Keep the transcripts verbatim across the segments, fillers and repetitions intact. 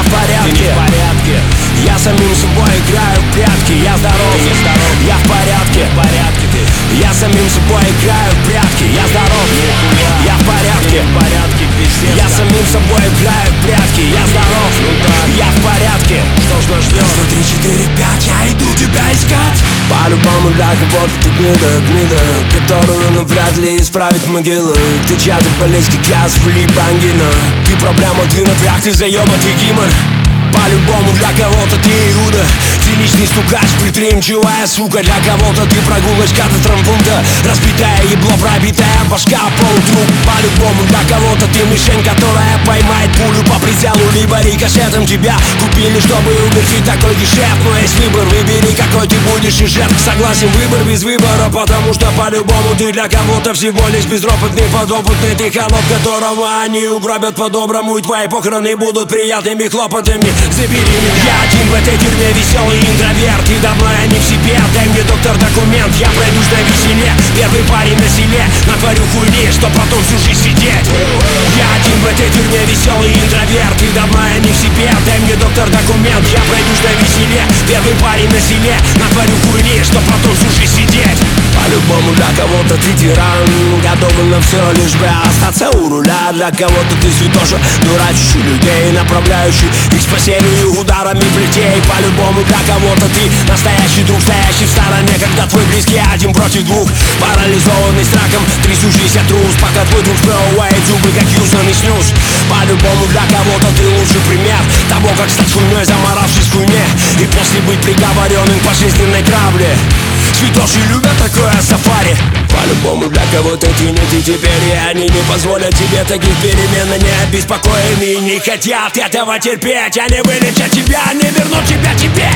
в порядке, ты не в порядке. Я самим собой играю в прятки. Я здоров, Ты не здоров. я в порядке, В порядке ты. я самим собой играю в прятки. Я здоров, Нихуя. я в порядке, Ты не в порядке, пиздец. я самим собой играю в прятки. Я здоров, Ну да. я в порядке. Что ж нас ждет? Сто три, четыре, пять, я иду тебя искать. По-любому для кого-то ты гнида, гнида, которую ну вряд ли исправить могила. Ты чья-то болезнь, как я, флип, ангина. Ты проблема, ты напряг, ты заебатый гимор. По-любому для кого-то ты Иуда, циничный стукач, предприимчивая сука. Для кого-то ты прогулочка до травмпункта, разбитая ебло, пробитая башка, полутруп. По-любому для кого-то ты мишень, которая поймает пулю по прицелу, либо рикошетом. Тебя купили, чтобы угостить такой гешефт. Но есть выбор, выбери, какой ты будешь из жертв. Согласен, выбор без выбора, потому что по-любому ты для кого-то всего лишь безропотный, подопытный. Ты холоп, которого они угробят по-доброму, и твои похороны будут приятными хлопотами. Забери меня. Я один в этой тюрьме, веселый интроверт, и давно я не в себе. Дай мне, доктор, документ, я пройдусь на веселе. Первый парень на селе, натворю хуйни, что потом всю жизнь сидеть. Я один в этой тюрьме, веселый интроверт, и давно я не в себе. Дай мне, доктор, документ, я пройдусь на веселе. Первый парень на селе, натворю хуйни, что потом всю жизнь сидеть. По-любому для кого-то ты тиран, готовый на все, лишь бы остаться у руля. Для кого-то ты святоша, дурачащий людей, направляющий их спасению ударами плетей. По-любому для кого-то ты настоящий друг, стоящий в стороне, когда твой близкий один против двух. Парализованный страхом, трясущийся трус, пока твой друг сплевывает зубы, как юзанный снюс. По-любому для кого-то ты лучший пример того, как стать хуйней, заморавшись в хуйне, и после быть приговоренным к пожизненной травле. Святоши любят такое сафари. По-любому для кого-то ты не ты теперь, и они не позволят тебе таких перемен. Они обеспокоены и не хотят этого терпеть. Они вылечат тебя, они вернут тебя тебе.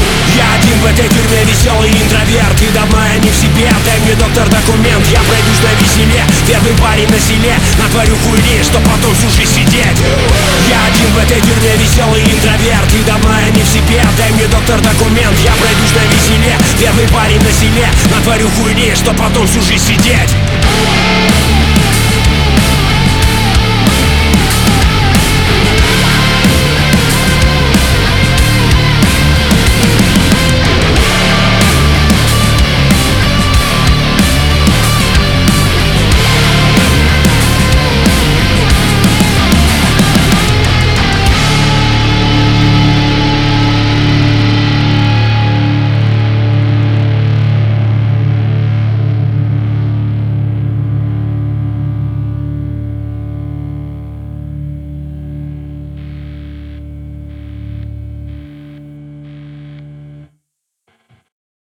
Я один в этой тюрьме, веселый интроверт, и давно я не в себе. Дай мне, доктор, документ, я пройдусь на веселе. Первый парень на селе, натворю хуйни, что потом всю жизнь сидеть. Я один в этой тюрьме, веселый интроверт, и давно я не в себе. Дай мне, доктор, документ, я пройдусь на веселе. Первый парень на селе, натворю хуйни, что потом всю жизнь сидеть.